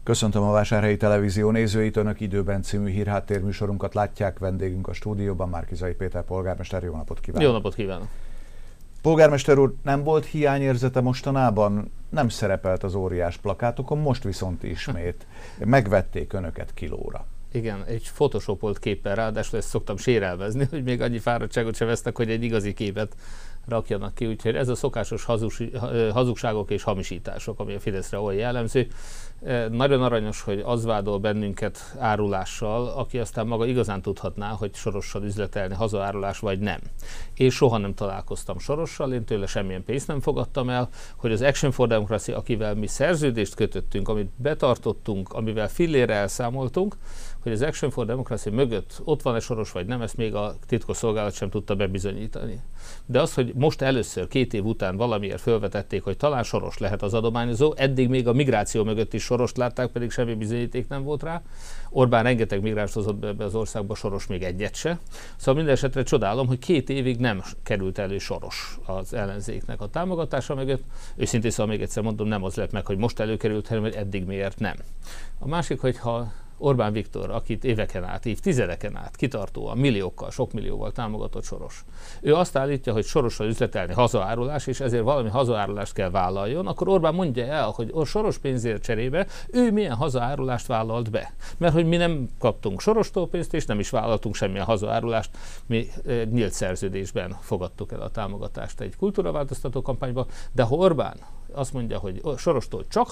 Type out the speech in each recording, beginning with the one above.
Köszöntöm a Vásárhelyi Televízió nézőit, Önök időben című hírháttérműsorunkat látják, vendégünk a stúdióban, Márki-Zay Péter polgármester, jó napot kívánok! Jó napot kívánok! Polgármester úr, nem volt hiányérzete mostanában? Nem szerepelt az óriás plakátokon, most viszont ismét. Megvették Önöket kilóra. Igen, egy photoshopolt képpel, ráadásul ezt szoktam sérelmezni, hogy még annyi fáradtságot se vesznek, hogy egy igazi képet rakjanak ki, úgyhogy ez a szokásos hazugságok és hamisítások, ami a Fideszre olyan jellemző. Nagyon aranyos, hogy az vádol bennünket árulással, aki aztán maga igazán tudhatná, hogy Sorossal üzletelni hazaárulás vagy nem. Én soha nem találkoztam Sorossal, én tőle semmilyen pénzt nem fogadtam el, hogy az Action for Democracy, akivel mi szerződést kötöttünk, amit betartottunk, amivel fillére elszámoltunk, hogy az Action for Democracy mögött ott van-e Soros vagy nem, ezt még a titkosszolgálat sem tudta bebizonyítani. De az, hogy most először 2 év után valamiért felvetették, hogy talán Soros lehet az adományozó, eddig még a migráció mögött is Sorost látták, pedig semmi bizonyíték nem volt rá. Orbán rengeteg migránst hozott be az országba, Soros még egyet se. Szóval minden esetre csodálom, hogy 2 évig nem került elő Soros az ellenzéknek a támogatása mögött. Őszintén szóval még egyszer mondom, nem az lett meg, hogy most előkerült, hanem hogy eddig miért nem. A másik, hogyha Orbán Viktor, akit éveken át, évtizedeken át, kitartóan, milliókkal, sok millióval támogatott Soros. Ő azt állítja, hogy Sorossal üzletelni hazaárulás, és ezért valami hazaárulást kell vállaljon, akkor Orbán mondja el, hogy a Soros pénzért cserébe ő milyen hazaárulást vállalt be. Mert hogy mi nem kaptunk Sorostól pénzt, és nem is vállaltunk semmilyen hazaárulást, mi nyílt szerződésben fogadtuk el a támogatást egy kultúraváltoztató kampányba, de ha Orbán azt mondja, hogy Sorostól csak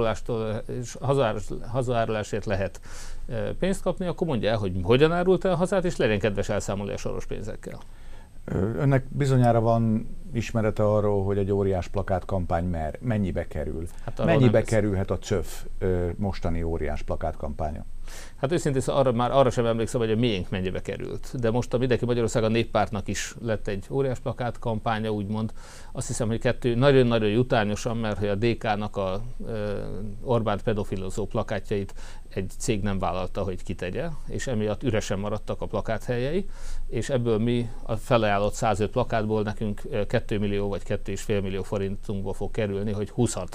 hazaárulásért lehet pénzt kapni, akkor mondja el, hogy hogyan árult el a hazát, és legyen kedves elszámolni a Soros pénzekkel. Önnek bizonyára van ismerete arról, hogy egy óriás plakátkampány mennyibe kerül? Hát mennyibe kerülhet a CÖF mostani óriás plakátkampánya? Hát őszintén szóval arra sem emlékszem, hogy a miénk mennyibe került. De most a Mindenki Magyarország a Néppártnak is lett egy óriás plakát kampánya, úgymond. Azt hiszem, hogy 2 nagyon-nagyon jutányosan, mert hogy a DK-nak a Orbánt pedofilozó plakátjait egy cég nem vállalta, hogy kitegye, és emiatt üresen maradtak a plakáthelyei, és ebből mi a felajánlott 105 plakátból nekünk 2 millió vagy 2,5 millió forintunkba fog kerülni, hogy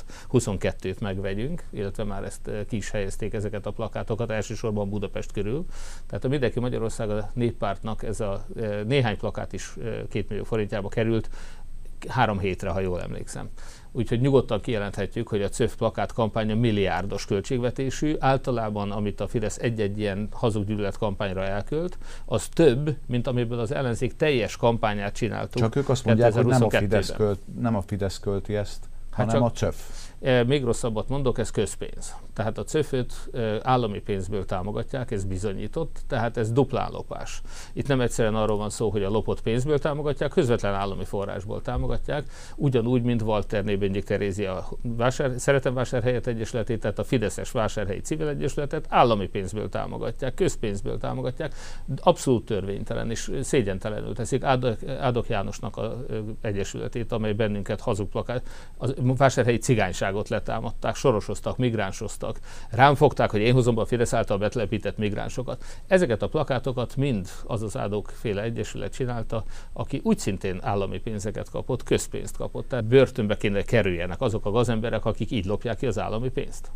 22-t megvegyünk, illetve már ezt ki is helyezték ezeket a plakátokat, elsősorban Budapest körül. Tehát a Mindenki Magyarország a Néppártnak ez a néhány plakát is 2 millió forintjába került, 3 hétre, ha jól emlékszem. Úgyhogy nyugodtan kijelenthetjük, hogy a CÖF plakát kampánya milliárdos költségvetésű. Általában, amit a Fidesz egy-egy ilyen hazuggyűlölet kampányra elkölt, az több, mint amiből az ellenzék teljes kampányát csináltuk. Csak ők azt mondják, hogy nem a Fidesz költi ezt, hanem a CÖF. Még rosszabbat mondok, ez közpénz. Tehát a CÖF-öt állami pénzből támogatják, ez bizonyított, tehát ez duplán lopás. Itt nem egyszerűen arról van szó, hogy a lopott pénzből támogatják, közvetlen állami forrásból támogatják, ugyanúgy, mint Walter Nébengyik Terézia Szeretemvásárhelyet Egyesületét, tehát a Fideszes Vásárhelyi Civil Egyesületet állami pénzből támogatják, közpénzből támogatják, abszolút törvénytelen és szégyentelenül teszik. Ádok Jánosnak az egyesületét, amely bennünket hazugplakát, a vásárhelyi cigányságot letámadták, sorosoztak, migránsoztak. Rám fogták, hogy én hozom be a Fidesz által betelepített migránsokat. Ezeket a plakátokat mind az az Ádok-féle egyesület csinálta, aki úgy szintén állami pénzeket kapott, közpénzt kapott. Tehát börtönbe kéne kerüljenek azok a gazemberek, akik így lopják ki az állami pénzt.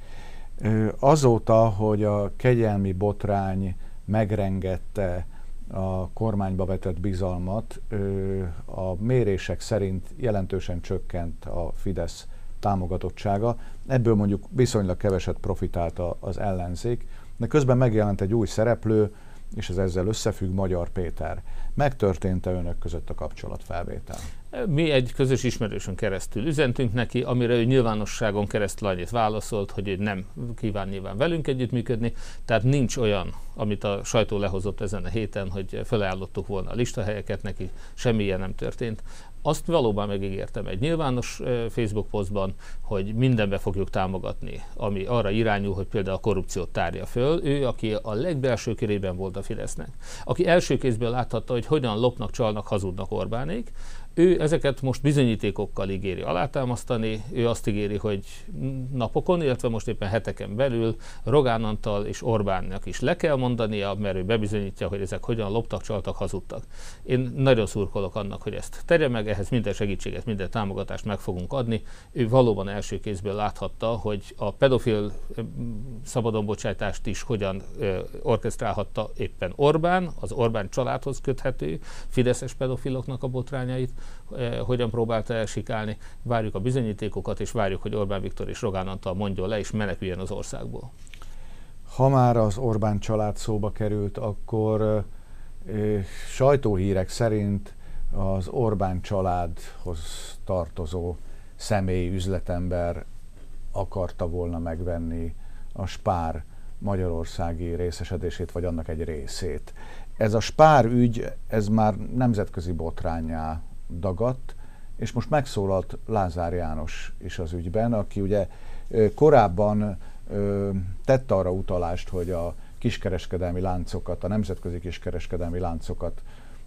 Azóta, hogy a kegyelmi botrány megrengette a kormányba vetett bizalmat, a mérések szerint jelentősen csökkent a Fidesz támogatottsága. Ebből mondjuk viszonylag keveset profitált az ellenzék, de közben megjelent egy új szereplő, és ez ezzel összefügg, Magyar Péter. Megtörtént-e önök között a kapcsolatfelvétel? Mi egy közös ismerősön keresztül üzentünk neki, amire ő nyilvánosságon keresztül annyit válaszolt, hogy ő nem kíván nyilván velünk együttműködni, tehát nincs olyan, amit a sajtó lehozott ezen a héten, hogy felajánlottuk volna a listahelyeket neki, semmi ilyen nem történt. Azt valóban megígértem egy nyilvános Facebook posztban, hogy mindenbe fogjuk támogatni, ami arra irányul, hogy például a korrupciót tárja föl. Ő, aki a legbelső körében volt a Fidesznek, aki első kézből láthatta, hogy hogyan lopnak, csalnak, hazudnak Orbánék, Ő ezeket most bizonyítékokkal ígéri alátámasztani, ő azt ígéri, hogy napokon, illetve most éppen heteken belül Rogán Antal és Orbánnak is le kell mondania, mert ő bebizonyítja, hogy ezek hogyan loptak, csaltak, hazudtak. Én nagyon szurkolok annak, hogy ezt tegye meg, ehhez minden segítséget, minden támogatást meg fogunk adni. Ő valóban első kézből láthatta, hogy a pedofil szabadonbocsátást is hogyan orkesztrálhatta éppen Orbán, az Orbán családhoz köthető fideszes pedofiloknak a botrányait, hogyan próbálta elsikálni. Várjuk a bizonyítékokat, és várjuk, hogy Orbán Viktor és Rogán Antal mondjon le, és meneküljen az országból. Ha már az Orbán család szóba került, akkor sajtóhírek szerint az Orbán családhoz tartozó személy, üzletember akarta volna megvenni a Spár magyarországi részesedését, vagy annak egy részét. Ez a Spár ügy, ez már nemzetközi botránnyá dagadt, és most megszólalt Lázár János is az ügyben, aki ugye korábban tett arra utalást, hogy a kiskereskedelmi láncokat, a nemzetközi kiskereskedelmi láncokat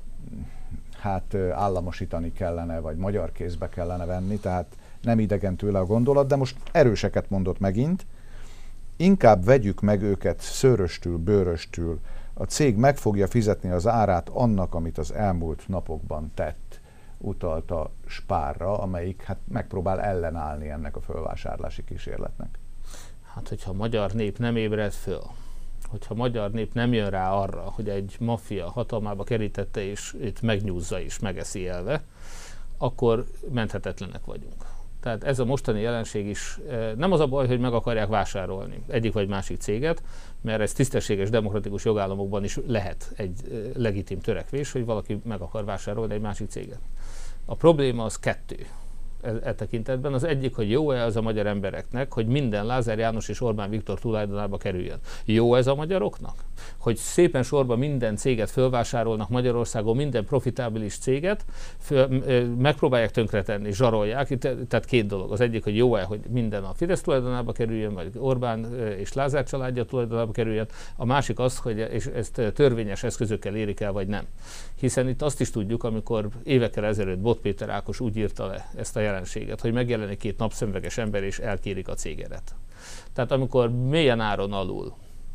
hát államosítani kellene, vagy magyar kézbe kellene venni, tehát nem idegen tőle a gondolat, de most erőseket mondott megint. Inkább vegyük meg őket szőröstül, bőröstül. A cég meg fogja fizetni az árát annak, amit az elmúlt napokban tett, utalta Spárra, amelyik hát megpróbál ellenállni ennek a fölvásárlási kísérletnek. Hát, hogyha a magyar nép nem ébred föl, hogyha a magyar nép nem jön rá arra, hogy egy maffia hatalmába kerítette, és itt megnyúzza és megeszi elve, akkor menthetetlenek vagyunk. Tehát ez a mostani jelenség is nem az a baj, hogy meg akarják vásárolni egyik vagy másik céget, mert ez tisztességes, demokratikus jogállamokban is lehet egy legitim törekvés, hogy valaki meg akar vásárolni egy másik céget. A probléma az kettő e tekintetben. Az egyik, hogy jó-e az a magyar embereknek, hogy minden Lázár János és Orbán Viktor tulajdonába kerüljön. Jó ez a magyaroknak? Hogy szépen sorba minden céget fölvásárolnak Magyarországon, minden profitábilis céget, megpróbálják tönkretenni, zsarolják. Tehát két dolog. Az egyik, hogy jó-e, hogy minden a Fidesz tulajdonába kerüljön, vagy Orbán és Lázár családja tulajdonába kerüljön. A másik az, hogy és ezt törvényes eszközökkel érik el, vagy nem. Hiszen itt azt is tudjuk, amikor évekkel ezelőtt Bot Péter Ákos úgy írta le ezt a jelenséget, hogy megjelenik két napszemüveges ember és elkérik a cégeret. Tehát amikor mélyen áron alul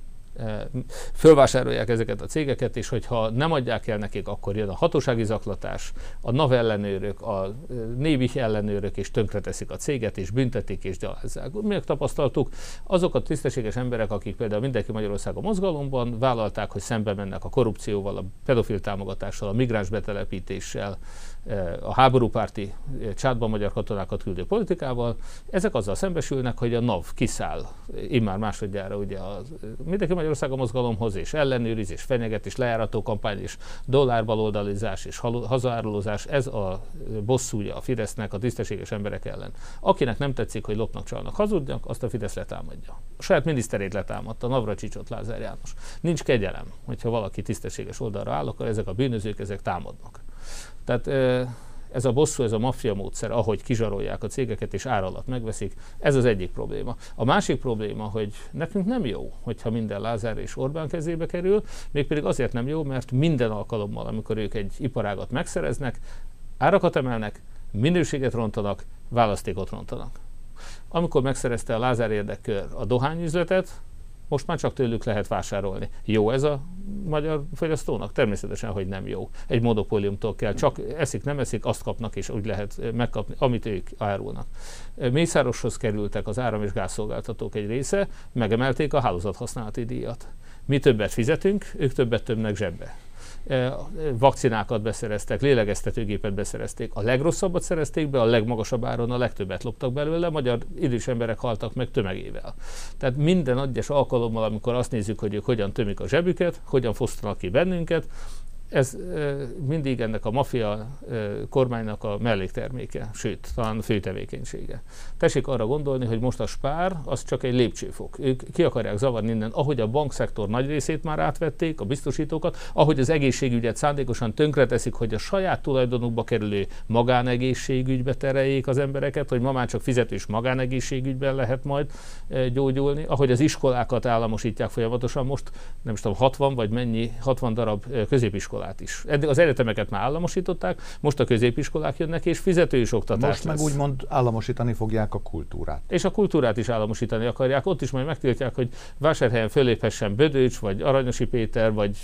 fölvásárolják ezeket a cégeket, és hogyha nem adják el nekik, akkor jön a hatósági zaklatás, a NAV ellenőrök, a Nébih ellenőrök, és tönkreteszik a céget, és büntetik, és gyalázzák. Megtapasztaltuk, azok a tisztességes emberek, akik például Mindenki Magyarországon mozgalomban vállalták, hogy szembe mennek a korrupcióval, a pedofil támogatással, a migráns betelepítéssel, a háborúpárti csátban magyar katonákat küldő politikával, ezek azzal szembesülnek, hogy a NAV kiszáll immár másodjára ugye a Mindenki Magyarországon mozgalomhoz, és ellenőriz, és fenyeget, és lejárató kampány, és dollárbaloldalizás, és hazaárulózás, ez a bosszúja a Fidesznek a tisztességes emberek ellen. Akinek nem tetszik, hogy lopnak, csalnak, hazudnak, azt a Fidesz letámadja. A saját miniszterét letámadta, Navracsicsot Lázár János. Nincs kegyelem, hogyha valaki tisztességes oldalra áll, akkor ezek a bűnözők, ezek támadnak. Tehát ez a bosszú, ez a maffia módszer, ahogy kizsarolják a cégeket és ár alatt megveszik, ez az egyik probléma. A másik probléma, hogy nekünk nem jó, hogyha minden Lázár és Orbán kezébe kerül, mégpedig azért nem jó, mert minden alkalommal, amikor ők egy iparágat megszereznek, árakat emelnek, minőséget rontanak, választékot rontanak. Amikor megszerezte a Lázár érdekkör a dohányüzletet, most már csak tőlük lehet vásárolni. Jó ez a magyar fogyasztónak? Természetesen, hogy nem jó. Egy monopóliumtól kell, csak eszik, nem eszik, azt kapnak, és úgy lehet megkapni, amit ők árulnak. Mészároshoz kerültek az áram- és gázszolgáltatók egy része, megemelték a hálózathasználati díjat. Mi többet fizetünk, ők többet tömnek zsebbe. Vakcinákat beszereztek, lélegeztetőgépet beszerezték, a legrosszabbat szerezték be, a legmagasabb áron a legtöbbet loptak belőle, magyar idős emberek haltak meg tömegével. Tehát minden egyes alkalommal, amikor azt nézzük, hogy ők hogyan tömik a zsebüket, hogyan fosztanak ki bennünket, ez mindig ennek a maffia kormánynak a mellékterméke, sőt, talán fő tevékenysége. Tessék arra gondolni, hogy most a Spár az csak egy lépcsőfok. Ők ki akarják zavarni innen, ahogy a bankszektor nagy részét már átvették, a biztosítókat, ahogy az egészségügyet szándékosan tönkreteszik, hogy a saját tulajdonukba kerülő magánegészségügybe tereljék az embereket, hogy ma már csak fizetős magánegészségügyben lehet majd gyógyulni, ahogy az iskolákat államosítják folyamatosan most, nem is tudom, 60 vagy mennyi, 60 darab középiskola középiskolát is. Eddig az egyetemeket már államosították, most a középiskolák jönnek, és fizetős oktatás most lesz. Meg úgymond államosítani fogják a kultúrát. És a kultúrát is államosítani akarják, ott is majd megtiltják, hogy Vásárhelyen föléphessen Bödöcs, vagy Aranyosi Péter, vagy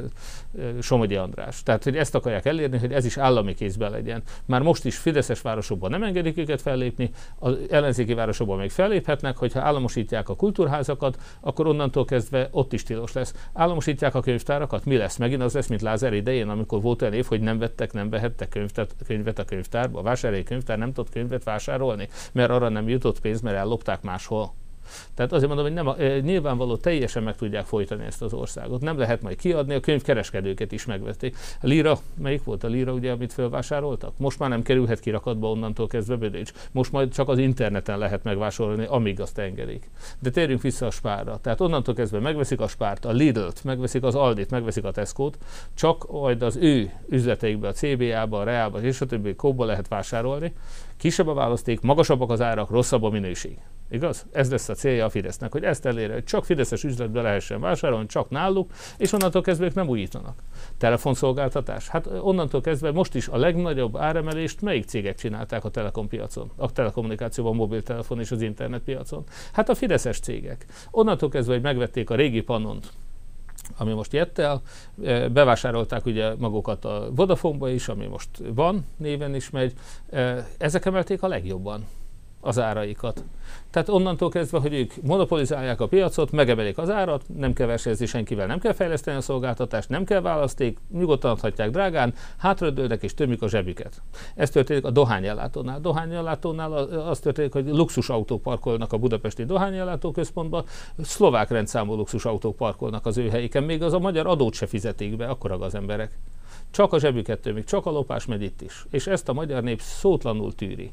Somogyi András. Tehát, hogy ezt akarják elérni, hogy ez is állami kézben legyen. Már most is fideszes városokban nem engedik őket fellépni, az ellenzéki városokban még felléphetnek, hogyha államosítják a kultúrházakat, akkor onnantól kezdve ott is tilos lesz. Államosítják a könyvtárakat, mi lesz? Megint az lesz, mint Lázár idején, amikor volt olyan év, hogy nem vehettek könyvet a könyvtárba. A vásárhelyi könyvtár nem tudott könyvet vásárolni, mert arra nem jutott pénz, mert ellopták máshol. Tehát azért mondom, hogy nyilvánvaló teljesen meg tudják folytani ezt az országot. Nem lehet majd kiadni, a könyvkereskedőket is megvették. A Lira, melyik volt a Lira, ugye, amit felvásároltak? Most már nem kerülhet kirakatba onnantól kezdve Bödöcs. Most majd csak az interneten lehet megvásárolni, amíg azt engedik. De térjünk vissza a Spárra. Tehát onnantól kezdve megveszik a Spárt, a Lidl-t, megveszik az Aldit, megveszik a Tesco-t, csak majd az ő üzleteikbe, a CBA-ba, a Reálba és a többi Coop-ba lehet vásárolni. Kisebb a választék, magasabbak az árak, rosszabb a minőség. Igaz? Ez lesz a célja a Fidesznek, hogy ezt elérje, hogy csak fideszes üzletbe lehessen vásárolni, csak náluk, és onnantól kezdve ők nem újítanak. Telefonszolgáltatás. Hát onnantól kezdve most is a legnagyobb áremelést melyik cégek csinálták a telekompiacon? A telekommunikációban, a mobiltelefon és az internetpiacon? Hát a fideszes cégek. Onnantól kezdve, hogy megvették a régi Pannont, ami most jött el, bevásárolták ugye magukat a Vodafone-ba is, ami most van, néven is megy, ezek emelték a legjobban az áraikat. Tehát onnantól kezdve, hogy ők monopolizálják a piacot, megemelik az árat, nem kell versenyezni senkivel, nem kell fejleszteni a szolgáltatást, nem kell választék, nyugodtan adhatják drágán, hátradőlnek és tömik a zsebüket. Ez történik a dohányellátónál. Dohányellátónál az történik, hogy luxusautók parkolnak a budapesti dohányellátó központba, szlovák rendszámú luxusautók parkolnak az ő helyiken, még az a magyar adót se fizetik be, akkora az emberek. Csak a zsebüket tömik, csak a lopás megy itt is. És ezt a magyar nép szótlanul tűri.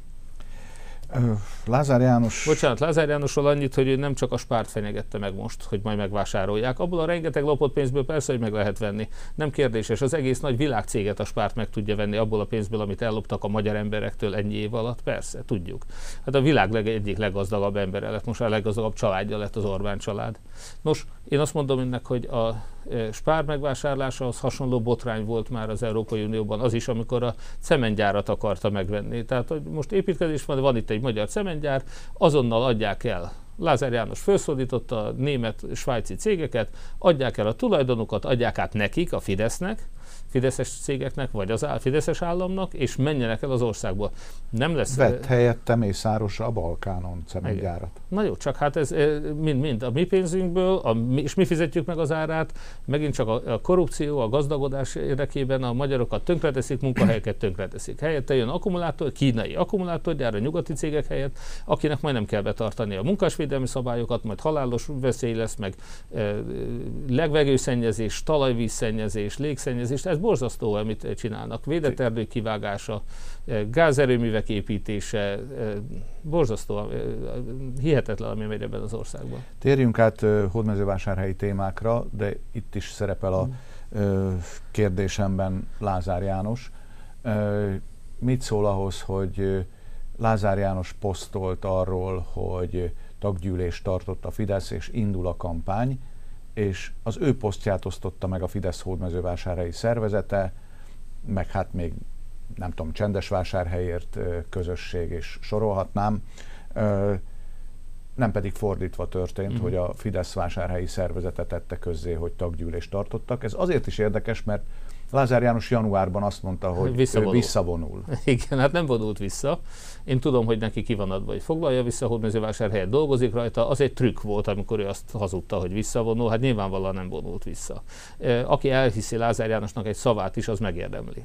Lázár János... Bocsánat, Lázár Jánosról annyit, hogy ő nem csak a Spárt fenyegette meg most, hogy majd megvásárolják. Abból a rengeteg lopott pénzből persze, hogy meg lehet venni. Nem kérdéses, az egész nagy világcéget a Spárt meg tudja venni abból a pénzből, amit elloptak a magyar emberektől ennyi év alatt. Persze, tudjuk. Hát a világ egyik leggazdagabb embere lett, most a leggazdagabb családja lett az Orbán család. Nos, én azt mondom önnek, hogy a Spár megvásárlása az hasonló botrány volt már az Európai Unióban, az is, amikor a cementgyárat akarta megvenni. Tehát, hogy most építkezés van itt egy magyar cementgyár, azonnal adják el. Lázár János felszólította a német-svájci cégeket, adják el a tulajdonukat, adják át nekik, a Fidesznek, fideszes cégeknek, vagy az fideszes államnak, és menjenek el az országból. Nem lesz... Vett helyette Mészárosra a Balkánon cementgyárat. Na jó, csak hát ez mind a mi pénzünkből, és mi fizetjük meg az árát, megint csak a korrupció, a gazdagodás érdekében a magyarokat tönkreteszik, munkahelyeket tönkreteszik. Helyette jön akkumulátor, kínai akkumulátorgyár a nyugati cégek helyett, akinek majd nem kell betartani a munkásvédelmi szabályokat, majd halálos veszély lesz, meg levegőszennyezés, talajvízszennyezés, légszennyezés. Ez borzasztó, amit csinálnak. Védett erdők kivágása, gázerőművek építése, borzasztó, hihetetlen, ami megy ebben az országban. Térjünk át hódmezővásárhelyi témákra, de itt is szerepel a kérdésemben Lázár János. Mit szól ahhoz, hogy Lázár János posztolt arról, hogy taggyűlést tartott a Fidesz, és indul a kampány, és az ő posztját osztotta meg a Fidesz hódmezővásárhelyi szervezete, meg hát még nem tudom, Csendesvásárhelyért közösség, és sorolhatnám. Nem pedig fordítva történt, hogy a Fidesz vásárhelyi szervezete tette közzé, hogy taggyűlést tartottak. Ez azért is érdekes, mert Lázár János januárban azt mondta, hogy ő visszavonul. Igen, hát nem vonult vissza. Én tudom, hogy neki ki van adva, hogy foglalja vissza, Hódmezővásárhelyen dolgozik rajta. Az egy trükk volt, amikor ő azt hazudta, hogy visszavonul. Hát nyilvánvalóan nem vonult vissza. Aki elhiszi Lázár Jánosnak egy szavát is, az megérdemli.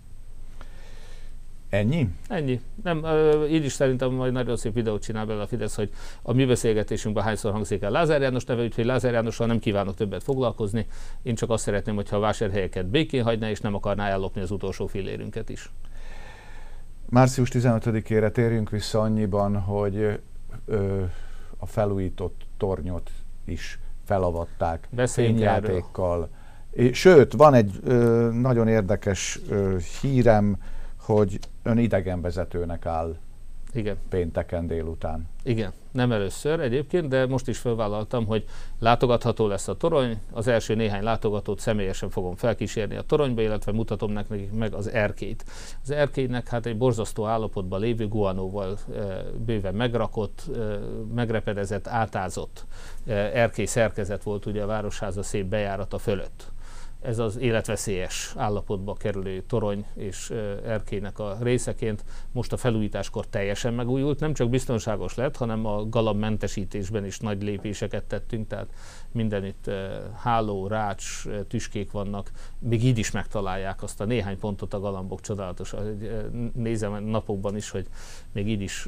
Ennyi? Ennyi. Nem, így is szerintem majd nagyon szép videót csinál belőle a Fidesz, hogy a mi beszélgetésünkben hányszor hangzik el Lázár János neve, úgyhogy Lázár Jánossal nem kívánok többet foglalkozni. Én csak azt szeretném, hogyha a vásárhelyeket békén hagyná, és nem akarná ellopni az utolsó fillérünket is. Március 15-ére térjünk vissza annyiban, hogy a felújított tornyot is felavatták fényjátékkal. Sőt, van egy nagyon érdekes hírem, hogy ön idegenvezetőnek áll Igen. Pénteken délután. Igen, nem először egyébként, de most is felvállaltam, hogy látogatható lesz a torony. Az első néhány látogatót személyesen fogom felkísérni a toronyba, illetve mutatom nekik meg az erkélyt. Az erkélynek hát egy borzasztó állapotban lévő guanóval bőven megrakott, megrepedezett, átázott erkély szerkezet volt ugye a Városháza szép bejárata fölött. Ez az életveszélyes állapotba kerülő torony és erkélynek a részeként most a felújításkor teljesen megújult. Nem csak biztonságos lett, hanem a galambmentesítésben is nagy lépéseket tettünk, tehát mindenütt háló, rács, tüskék vannak, még így is megtalálják azt a néhány pontot a galambok, csodálatos. Nézem napokban is, hogy még így is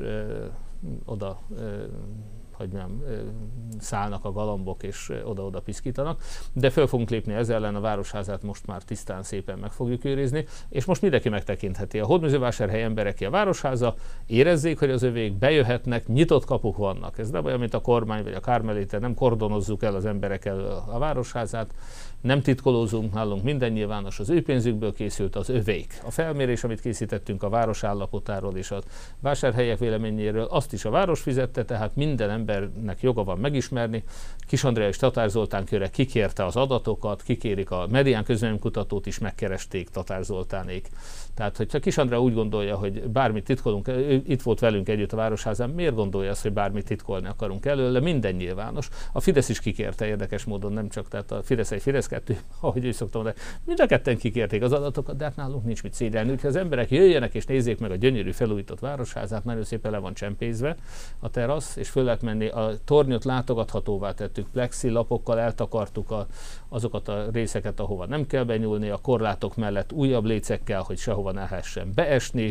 oda hogy nem szállnak a galambok és oda-oda piszkítanak, de föl fogunk lépni ezzel ellen, a Városházát most már tisztán szépen meg fogjuk őrizni, és most mindenki megtekintheti. A Hódmezővásárhely embereké a Városháza, érezzék, hogy az övék bejöhetnek, nyitott kapuk vannak. Ez nem olyan, mint a kormány vagy a Kármelite, nem kordonozzuk el az emberekkel a Városházát, nem titkolózunk, nálunk minden nyilvános, az ő pénzükből készült, az övék. A felmérés, amit készítettünk a város állapotáról és a vásárhelyek véleményéről, azt is a város fizette, tehát minden embernek joga van megismerni. Kis Andrea és Tatár Zoltán köre kikérte az adatokat, kikérik a Medián közvéleménykutatót is, megkeresték Tatár Zoltánék. Tehát, hogyha Kis Andrea úgy gondolja, hogy bármit titkolunk, itt volt velünk együtt a Városházán, miért gondolja azt, hogy bármit titkolni akarunk előle? Minden nyilvános. A Fidesz is kikérte érdekes módon, nem csak, tehát a Fidesz egy, Fidesz kettő, ahogy ő szoktam mondani, mind a ketten kikérték az adatokat, de hát nálunk nincs mit szégyelni. Úgyhogy az emberek jöjjenek és nézzék meg a gyönyörű felújított Városházát, nagyon szépen le van csempészve a terasz, és föl lehet menni. A tornyot látogathatóvá tettük, plexi lapokkal eltakartuk azokat a részeket, ahova nem kell benyúlni, a korlátok mellett újabb lécekkel, hogy sehova ne lehessen beesni,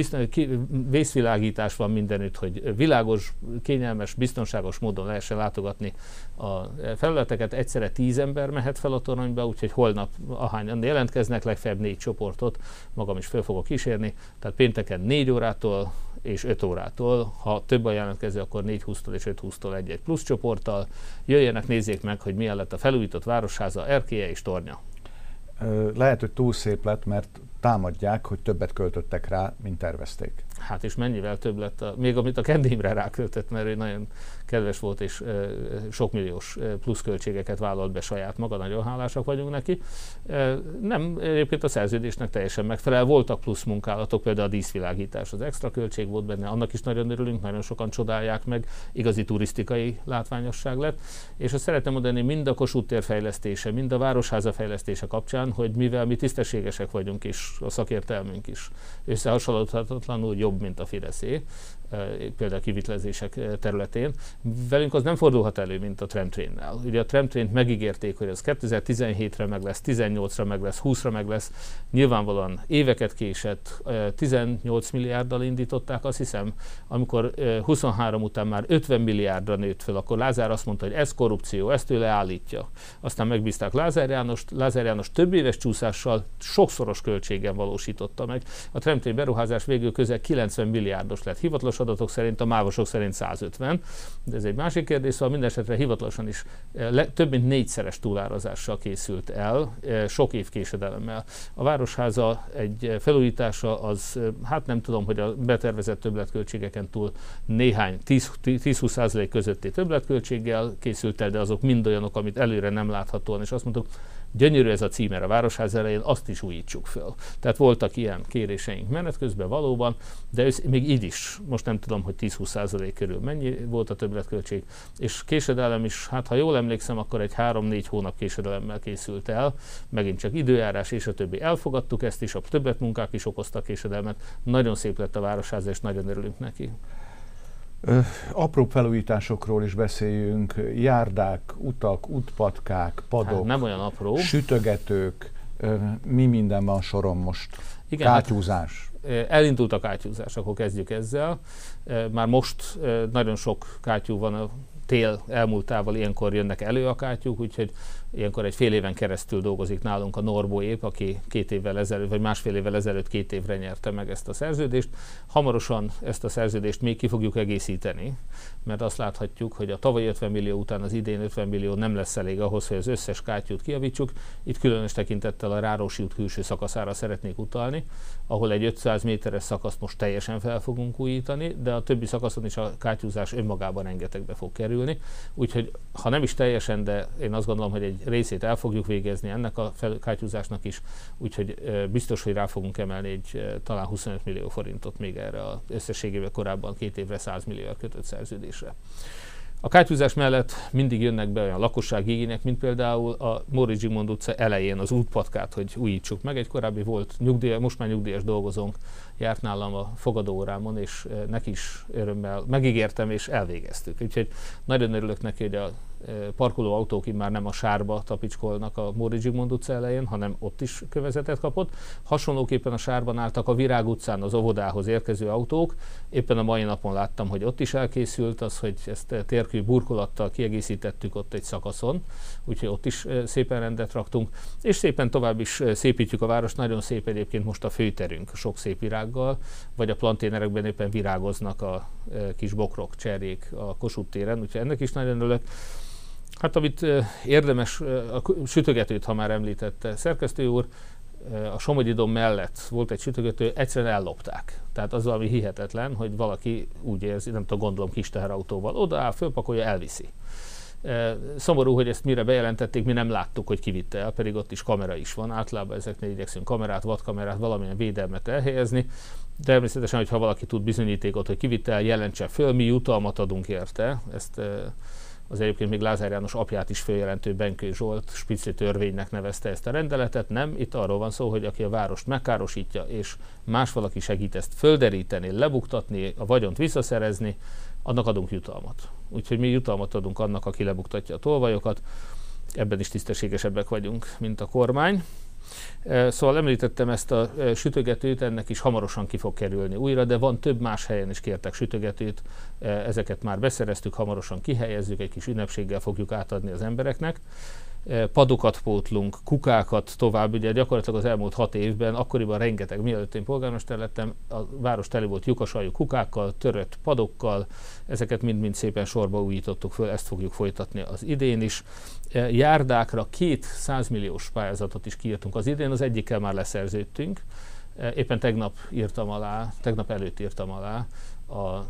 vészvilágítás van mindenütt, hogy világos, kényelmes, biztonságos módon lehessen látogatni a felületeket. Egyszerre 10 ember mehet fel a toronyba, úgyhogy holnap ahányan jelentkeznek, legfeljebb 4 csoportot, magam is föl fogok kísérni, tehát pénteken 4 órától és 5 órától, ha több a jelentkező, akkor 4:20-tól és 5:20-tól egy plusz csoporttal. Jöjjenek, nézzék meg, hogy milyen lett a felújított Városháza erkélye és tornya. Lehet, hogy túl szép lett, mert támadják, hogy többet költöttek rá, mint tervezték. Hát és mennyivel több lett, még amit a Kendi Imre ráköltött, mert ő nagyon kedves volt, és sokmilliós pluszköltségeket vállalt be saját maga, nagyon hálásak vagyunk neki. Nem, egyébként a szerződésnek teljesen megfelel, voltak plusz munkálatok, például a díszvilágítás, az extra költség volt benne, annak is nagyon örülünk, nagyon sokan csodálják meg, igazi turisztikai látványosság lett, és azt szeretném mondani, mind a Kossuth tér fejlesztése, mind a Városháza fejlesztése kapcsán, hogy mivel mi tisztességesek vagyunk, és a szakértelmünk is összehasonlíthatatlanul jobb, mint a Fideszé, például a kivitlezések területén. Velünk az nem fordulhat elő, mint a tramtrainnel. Ugye a tramtraint megígérték, hogy az 2017-re meg lesz, 18-ra meg lesz, 20-ra meg lesz. Nyilvánvalóan éveket késett, 18 milliárddal indították, azt hiszem, amikor 23 után már 50 milliárdra nőtt fel, akkor Lázár azt mondta, hogy ez korrupció, ezt ő leállítja. Aztán megbízták Lázár János több éves csúszással sokszoros költséggel valósította meg. A tramtrain beruházás végül közel 90 milliárdos lett. Hivatalos adatok szerint, a mávosok szerint 150, de ez egy másik kérdés, szóval mindenesetre hivatalosan is több mint 4-szeres túlárazással készült el, sok év késedelemmel. A Városháza egy felújítása az, hát nem tudom, hogy a betervezett többletköltségeken túl néhány 10-20% közötti többletköltséggel készült el, de azok mind olyanok, amit előre nem láthatóan, és azt mondtuk, gyönyörű ez a címer a Városház elején, azt is újítsuk föl. Tehát voltak ilyen kéréseink menet közben valóban, de még így is, most nem tudom, hogy 10-20% körül mennyi volt a többletköltség, és késedelem is, hát ha jól emlékszem, akkor egy 3-4 hónap késedelemmel készült el, megint csak időjárás és a többi. Elfogadtuk ezt is, a többletmunkák is okoztak késedelmet, nagyon szép lett a Városház, és nagyon örülünk neki. Apró felújításokról is beszéljünk, járdák, utak, útpatkák, padok, hát nem olyan apró. Sütögetők, mi minden van soron most? Igen, kátyúzás. Hát elindult a kátyúzás, akkor kezdjük ezzel. Már most nagyon sok kátyú van a tél elmúltával ilyenkor jönnek elő a kátyúk, úgyhogy ilyenkor egy fél éven keresztül dolgozik nálunk a Norbó Ép, aki 2 évvel ezelőtt, vagy másfél évvel ezelőtt 2 évre nyerte meg ezt a szerződést. Hamarosan ezt a szerződést még ki fogjuk egészíteni, mert azt láthatjuk, hogy a tavalyi 50 millió után az idén 50 millió nem lesz elég ahhoz, hogy az összes kátyút kijavítsuk. Itt különös tekintettel a Rárosi út külső szakaszára szeretnék utalni, ahol egy 500 méteres szakaszt most teljesen fel fogunk újítani, de a többi szakaszon is a kátyúzás önmagában rengetegbe fog kerülni. Úgyhogy ha nem is teljesen, de én azt gondolom, hogy egy részét el fogjuk végezni ennek a kátyúzásnak is, úgyhogy biztos, hogy rá fogunk emelni egy talán 25 millió forintot még erre az összességében korábban 2 évre 100 millió kötött szerződésre. A kátyúzás mellett mindig jönnek be olyan lakossági igények, mint például a Móricz Zsigmond utca elején az útpatkát, hogy újítsuk meg. Egy korábbi volt most már nyugdíjas dolgozónk, járt nálam a fogadóórámon, és neki is örömmel megígértem, és elvégeztük. Úgyhogy nagyon örülök neki, hogy a parkoló autók már nem a sárba tapicskolnak a Móricz Zsigmond utca elején, hanem ott is kövezetet kapott. Hasonlóképpen a sárban álltak a Virág utcán az óvodához érkező autók. Éppen a mai napon láttam, hogy ott is elkészült az, hogy ezt térkő burkolattal kiegészítettük ott egy szakaszon, úgyhogy ott is szépen rendet raktunk, és szépen tovább is szépítjük a várost. Nagyon szép egyébként most a főterünk, sok szép virággal, vagy a planténerekben éppen virágoznak a kis bokrok, cserjék a Kossuth téren, úgyhogy ennek is nagyon örülök. Hát amit érdemes, a sütögetőt, ha már említette szerkesztő úr, a Somogyi Dom mellett volt egy sütögető, egyszerűen ellopták. Tehát az valami hihetetlen, hogy valaki úgy érzi, nem tudom, gondolom kis teherautóval odaáll, fölpakolja, elviszi. Szomorú, hogy ezt mire bejelentették, mi nem láttuk, hogy kivitte el, pedig ott is kamera is van. Általában ezeknél igyekszünk kamerát, vadkamerát, valamilyen védelmet elhelyezni. Természetesen, hogyha valaki tud bizonyítékot, hogy kivitte el, jelentse föl, mi jutalmat adunk érte. Ezt az egyébként még Lázár János apját is följelentő Benkő Zsolt Spicli törvénynek nevezte ezt a rendeletet. Nem, itt arról van szó, hogy aki a várost megkárosítja, és más valaki segít ezt földeríteni, lebuktatni, a vagyont visszaszerezni, annak adunk jutalmat. Úgyhogy mi jutalmat adunk annak, aki lebuktatja a tolvajokat. Ebben is tisztességesebbek vagyunk, mint a kormány. Szóval említettem ezt a sütögetőt, ennek is hamarosan ki fog kerülni újra, de van több más helyen is kértek sütögetőt, ezeket már beszereztük, hamarosan kihelyezzük, egy kis ünnepséggel fogjuk átadni az embereknek. Padokat pótlunk, kukákat tovább, ugye gyakorlatilag az elmúlt 6 évben, akkoriban rengeteg, mielőtt én polgármester lettem, a város teli volt lyukasaljú kukákkal, törött padokkal, ezeket mind-mind szépen sorba újítottuk föl, ezt fogjuk folytatni az idén is. Járdákra 2 100 milliós pályázatot is kiírtunk az idén, az egyikkel már leszerződtünk. Éppen tegnap előtt írtam alá a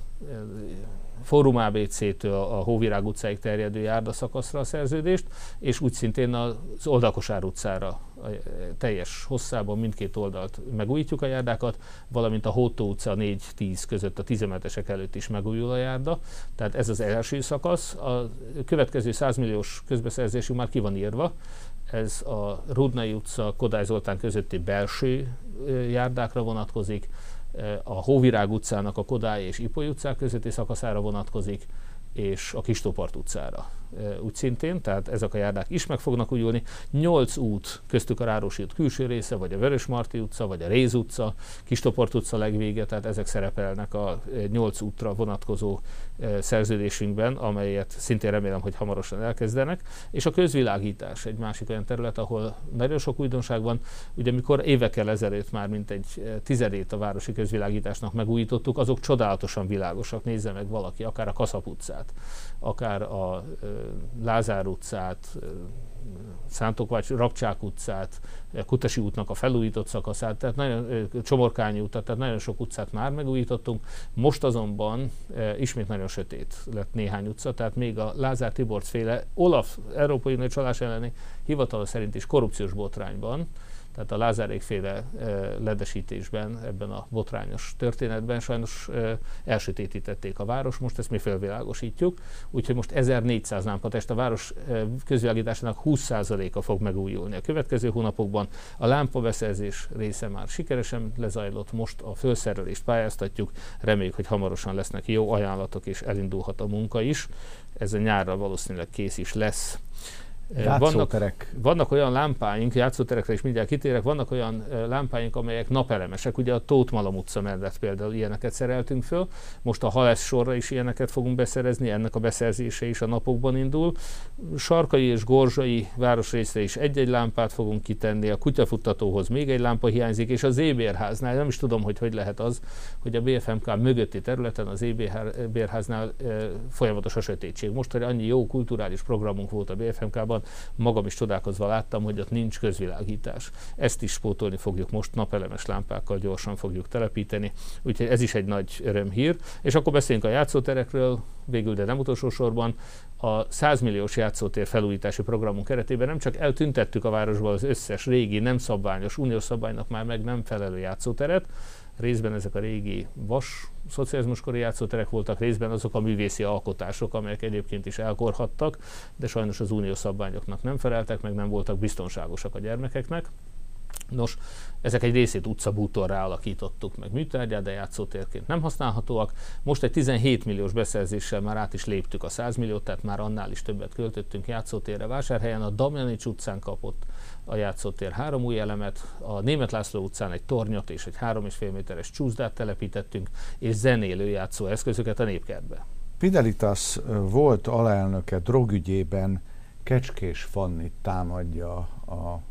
Fórum ABC-től a Hóvirág utcáig terjedő járdaszakaszra a szerződést, és úgy szintén az Oldalkosár utcára a teljes hosszában mindkét oldalt megújítjuk a járdákat, valamint a Hótó utca 4-10 között a 10-esek előtt is megújul a járda. Tehát ez az első szakasz. A következő 100 milliós közbeszerzésünk már ki van írva. Ez a Rudnai utca, Kodály Zoltán közötti belső járdákra vonatkozik, a Hóvirág utcának a Kodály és Ipoly utcák közötti szakaszára vonatkozik, és a Kistópart utcára úgy szintén, tehát ezek a járdák is meg fognak újulni. 8 út, köztük a Rárosi út külső része, vagy a Vörösmarty utca, vagy a Réz utca, Kistópart utca legvége, tehát ezek szerepelnek a 8 útra vonatkozó szerződésünkben, amelyet szintén remélem, hogy hamarosan elkezdenek. És a közvilágítás egy másik olyan terület, ahol nagyon sok újdonság van. Ugye mikor évekkel ezelőtt már mintegy 10 a városi közvilágításnak megújítottuk, azok csodálatosan világosak. Nézze meg valaki, akár a Kaszap utcát, akár a Lázár utcát, Szántókvács, Rabcsák utcát, Kutasi útnak a felújított szakaszát, tehát nagyon, Csomorkányi utat, tehát nagyon sok utcát már megújítottunk. Most azonban ismét nagyon sötét lett néhány utca, tehát még a Lázár Tiborcs féle Olaf, Európai Unió csalás elleni hivatala szerint is korrupciós botrányban, tehát a Lázárék-féle ledesítésben, ebben a botrányos történetben sajnos elsötétítették a város, most ezt mi felvilágosítjuk, úgyhogy most 1400 lámpatest, a város közvilágításának 20%-a fog megújulni. A következő hónapokban a lámpabeszerzés része már sikeresen lezajlott, most a fölszerelést pályáztatjuk, reméljük, hogy hamarosan lesznek jó ajánlatok és elindulhat a munka is. Ez a nyárra valószínűleg kész is lesz. Vannak olyan lámpáink, játszóterekre is mindjárt kitérek, vannak olyan lámpáink, amelyek napelemesek. Ugye a Tóth Malom utca mellett például ilyeneket szereltünk föl. Most a Halesz sorra is ilyeneket fogunk beszerezni, ennek a beszerzése is a napokban indul. Sarkai és Gorzsai városrészre is egy-egy lámpát fogunk kitenni, a kutyafuttatóhoz még egy lámpa hiányzik, és az Zébérháznál, nem is tudom, hogy lehet az, hogy a BFMK mögötti területen az Zébérháznál folyamatos a sötétség. Most, hogy annyi jó kulturális programunk volt a BFMK-ban, magam is csodálkozva láttam, hogy ott nincs közvilágítás. Ezt is spótolni fogjuk most, napelemes lámpákkal gyorsan fogjuk telepíteni, úgyhogy ez is egy nagy örömhír. És akkor beszéljünk a játszóterekről, végül, de nem utolsó sorban. A 100 milliós játszótér felújítási programunk keretében nem csak eltüntettük a városból az összes régi, nem szabványos, uniós szabványnak már meg nem felelő játszóteret, részben ezek a régi szocializmuskori játszóterek voltak, részben azok a művészi alkotások, amelyek egyébként is elkorhattak, de sajnos az uniós szabványoknak nem feleltek, meg nem voltak biztonságosak a gyermekeknek. Nos, ezek egy részét utcabútorrá alakítottuk meg műtárgyát, de játszótérként nem használhatóak. Most egy 17 milliós beszerzéssel már át is léptük a 100 milliót, tehát már annál is többet költöttünk játszótérre. Vásárhelyen a Damjanics utcán kapott a játszótér 3 új elemet, a Németh László utcán egy tornyot és egy 3,5 méteres csúszdát telepítettünk, és zenélő játszóeszközöket a Népkertbe. Fidelitas volt alelnöke drogügyében Kecskés Fannit támadja a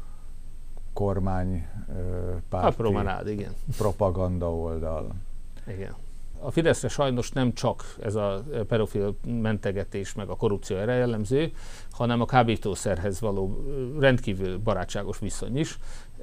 kormánypárti igen. propaganda oldal. Igen. A Fideszre sajnos nem csak ez a pedofil mentegetés meg a korrupció erre jellemző, hanem a kábítószerhez való rendkívül barátságos viszony is.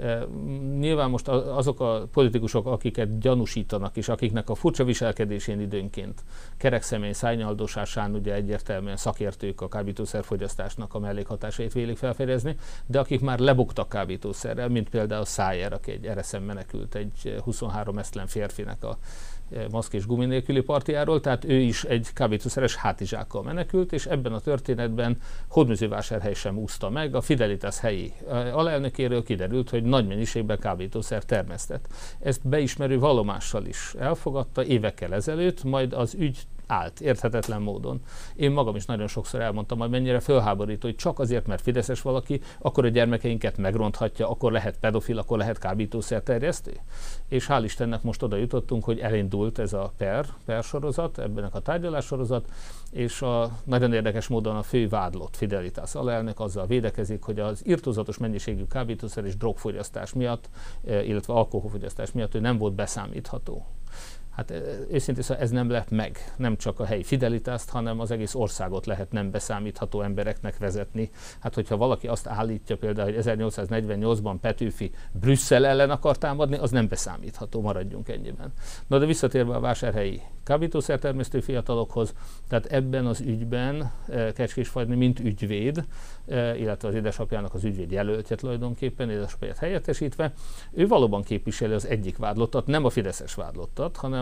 Nyilván most azok a politikusok, akiket gyanúsítanak, és akiknek a furcsa viselkedésén időnként kerekszemély szájnyaldosásán ugye egyértelműen szakértők a kábítószerfogyasztásnak a mellékhatásait vélik felfedezni, de akik már lebuktak kábítószerrel, mint például Szájer, aki egy ereszem menekült egy 23 esztelen férfinek a maszk és gumi nélküli partiáról, tehát ő is egy kábítószeres hátizsákkal menekült, és ebben a történetben Hódmezővásárhely sem úszta meg. A Fidelitas helyi alelnökéről kiderült, hogy nagy mennyiségben kábítószer termesztett. Ezt beismerő vallomással is elfogadta évekkel ezelőtt, majd az ügy állt érthetetlen módon. Én magam is nagyon sokszor elmondtam, hogy mennyire fölháborító, hogy csak azért, mert fideszes valaki, akkor a gyermekeinket megronthatja, akkor lehet pedofil, akkor lehet kábítószer terjesztő. És hál' Istennek most oda jutottunk, hogy elindult ez a per sorozat, ebben a tárgyalás sorozat, és nagyon érdekes módon a fő vádlott Fidelitas alelnök azzal védekezik, hogy az irtózatos mennyiségű kábítószer és drogfogyasztás miatt, illetve alkoholfogyasztás miatt ő nem volt beszámítható. Hát őszintén szóval ez nem lep meg, nem csak a helyi Fidelitást, hanem az egész országot lehet nem beszámítható embereknek vezetni. Hát hogyha valaki azt állítja például, hogy 1848-ban Petőfi Brüsszel ellen akart támadni, az nem beszámítható, maradjunk ennyiben. Na de visszatérve a vásárhelyi kábítószertermesztő fiatalokhoz, tehát ebben az ügyben Kecskés Fanni, mint ügyvéd, illetve az édesapjának az ügyvéd jelöltje tulajdonképpen, édesapját helyettesítve, ő valóban képviseli az egyik vádlottat, nem a fideszes vádlottat, hanem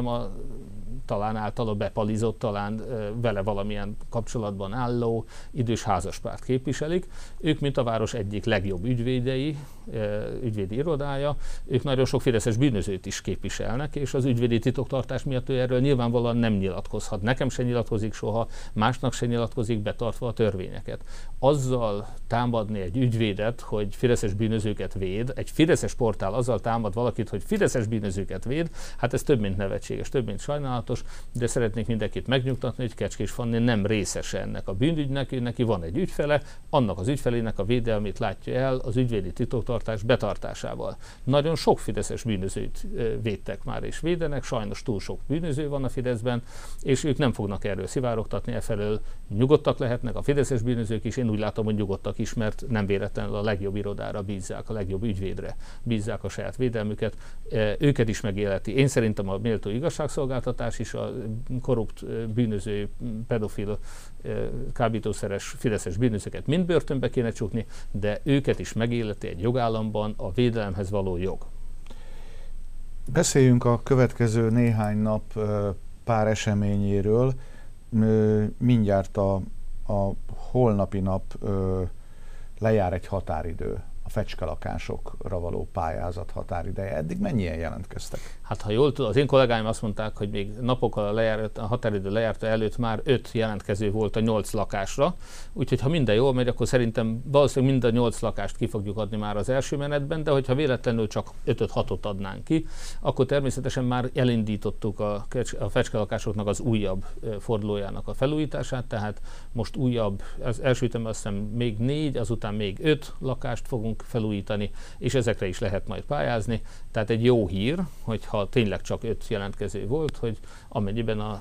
talán általa bepalizott, talán vele valamilyen kapcsolatban álló idős házaspárt képviselik. Ők, mint a város egyik legjobb ügyvédei, ügyvédi irodája, ők nagyon sok fideszes bűnözőt is képviselnek, és az ügyvédi titoktartás miatt ő erről nyilvánvalóan nem nyilatkozhat. Nekem se nyilatkozik soha, másnak se nyilatkozik, betartva a törvényeket. Azzal támadni egy ügyvédet, hogy fideszes bűnözőket véd, egy fideszes portál azzal támad valakit, hogy fideszes bűnözőket véd, hát ez több mint nevetséges, több mint sajnálatos, de szeretnék mindenkit megnyugtatni, hogy Kecskés Fanni nem részese ennek a bűnügynek, neki van egy ügyfele, annak az ügyfelének a védelmét látja el az ügyvédi titoktartás betartásával. Nagyon sok fideszes bűnözőt védtek már és védenek, sajnos túl sok bűnöző van a Fideszben, és ők nem fognak erről szivárogtatni, efelől nyugodtak lehetnek a fideszes bűnözők is, én úgy látom, hogy nyugodtak is, mert nem véletlenül a legjobb irodára bízzák, a legjobb ügyvédre bízzák a saját védelmüket, őket is megéleti. Én szerintem a méltó igazságszolgáltatás is a korrupt, bűnöző, pedofil, kábítószeres, fideszes bűnözőket mind börtönbe kéne csukni, de őket is megéleti egy jogállamban a védelemhez való jog. Beszéljünk a következő néhány nap pár eseményéről. Mindjárt a holnapi nap lejár egy határidő, a fecskelakásokra való pályázat határideje. Eddig mennyien jelentkeztek? Hát ha jól tudom, az én kollégáim azt mondták, hogy még napokkal a határidő lejárta előtt már 5 jelentkező volt a 8 lakásra, úgyhogy ha minden jól megy, akkor szerintem valószínűleg mind a 8 lakást ki fogjuk adni már az első menetben, de hogyha véletlenül csak 5-6-ot adnánk ki, akkor természetesen már elindítottuk a fecskelakásoknak az újabb fordulójának a felújítását, tehát most újabb, az első ütemben azt hiszem még 4, azután még 5 lakást fogunk felújítani, és ezekre is lehet majd pályázni. Tehát egy jó hír, hogyha tényleg csak 5 jelentkező volt, hogy amennyiben a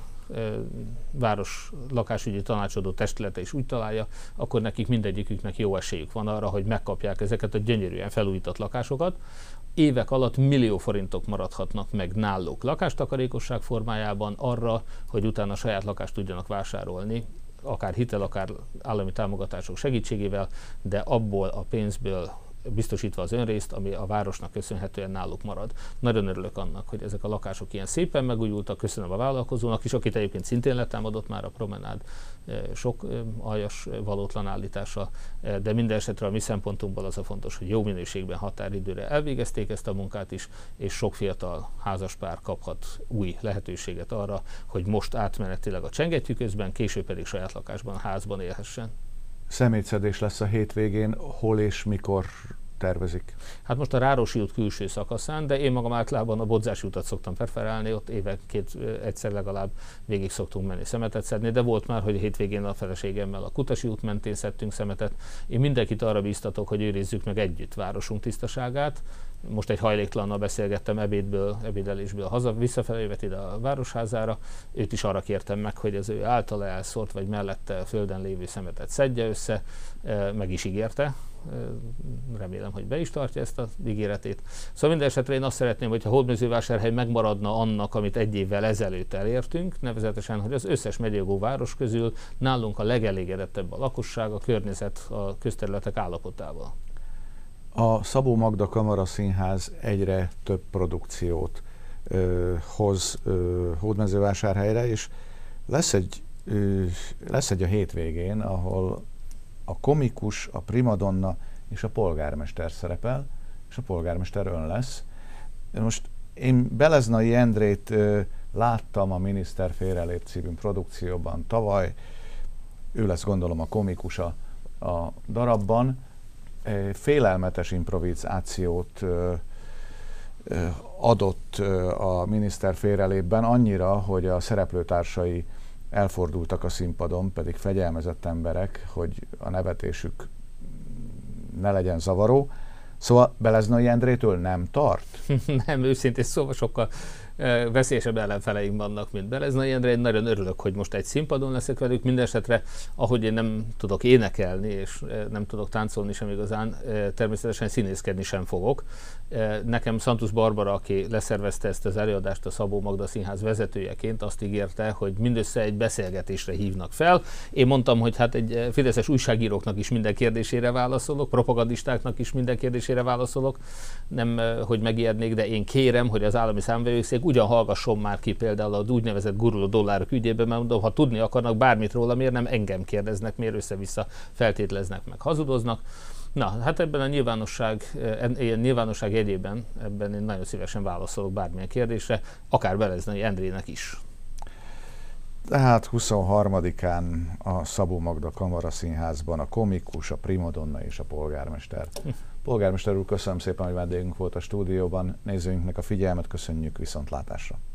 város lakásügyi tanácsadó testülete is úgy találja, akkor nekik mindegyiküknek jó esélyük van arra, hogy megkapják ezeket a gyönyörűen felújított lakásokat. Évek alatt millió forintok maradhatnak meg náluk lakástakarékosság formájában arra, hogy utána saját lakást tudjanak vásárolni, akár hitel, akár állami támogatások segítségével, de abból a pénzből biztosítva az önrészt, ami a városnak köszönhetően náluk marad. Nagyon örülök annak, hogy ezek a lakások ilyen szépen megújultak, köszönöm a vállalkozónak is, akit egyébként szintén letámadott már a promenád sok aljas valótlan állítása, de minden esetre a mi szempontunkból az a fontos, hogy jó minőségben határidőre elvégezték ezt a munkát is, és sok fiatal házaspár kaphat új lehetőséget arra, hogy most átmenetileg a csengettyűközben, később pedig saját lakásban, házban élhessen. Szemétszedés lesz a hétvégén, hol és mikor tervezik? Hát most a Rárosi út külső szakaszán, de én magam általában a Bodzási utat szoktam preferálni, ott évenként egyszer legalább végig szoktunk menni szemetet szedni, de volt már, hogy a hétvégén a feleségemmel a Kutasi út mentén szedtünk szemetet. Én mindenkit arra bíztatok, hogy őrizzük meg együtt városunk tisztaságát. Most egy hajléktalannal beszélgettem ebédelésből visszafelé jött ide a városházára. Őt is arra kértem meg, hogy az ő általa elszórt vagy mellette földön lévő szemetet szedje össze, meg is ígérte. Remélem, hogy be is tartja ezt az ígéretét. Szóval minden esetre én azt szeretném, hogyha Hódmezővásárhely megmaradna annak, amit egy évvel ezelőtt elértünk, nevezetesen, hogy az összes megyejogú város közül nálunk a legelégedettebb a lakosság, a környezet, a közterületek állapotával. A Szabó Magda Kamaraszínház egyre több produkciót hoz Hódmezővásárhelyre, és lesz egy a hétvégén, ahol a komikus, a primadonna és a polgármester szerepel, és a polgármester ön lesz. Most én Beleznai Endrét láttam a Miniszter félrelép című produkcióban tavaly, ő lesz gondolom a komikus a darabban. Félelmetes improvizációt adott a Miniszter félrelépben, annyira, hogy a szereplőtársai elfordultak a színpadon, pedig fegyelmezett emberek, hogy a nevetésük ne legyen zavaró. Szóval Beleznai Endrétől nem tart? Nem, őszintén szóval sokkal veszélyesebb ellenfeleim vannak, mint Beleznai Endre. Én nagyon örülök, hogy most egy színpadon leszek velük. Mindenesetre, ahogy én nem tudok énekelni, és nem tudok táncolni sem igazán, természetesen színészkedni sem fogok. Nekem Szantusz Barbara, aki leszervezte ezt az előadást a Szabó Magda Színház vezetőjeként, azt ígérte, hogy mindössze egy beszélgetésre hívnak fel. Én mondtam, hogy hát egy fideszes újságíróknak is minden kérdésére válaszolok, propagandistáknak is minden kérdésére válaszolok. Nem, hogy megijednék, de én kérem, hogy az állami számvevőszék ugyan hallgasson már ki például az úgynevezett guruló dollárok ügyében, mert mondom, ha tudni akarnak bármit róla, miért nem engem kérdeznek, miért össze-vissza feltételeznek, meg hazudoznak. Na, hát ebben a nyilvánosság jegyében, ebben én nagyon szívesen válaszolok bármilyen kérdésre, akár Beleznai Endrének is. Tehát 23-án a Szabó Magda Kamaraszínházban a komikus, a primadonna és a polgármester. Polgármester úr, köszönöm szépen, hogy vendégünk volt a stúdióban. Nézőinknek a figyelmet köszönjük, viszontlátásra!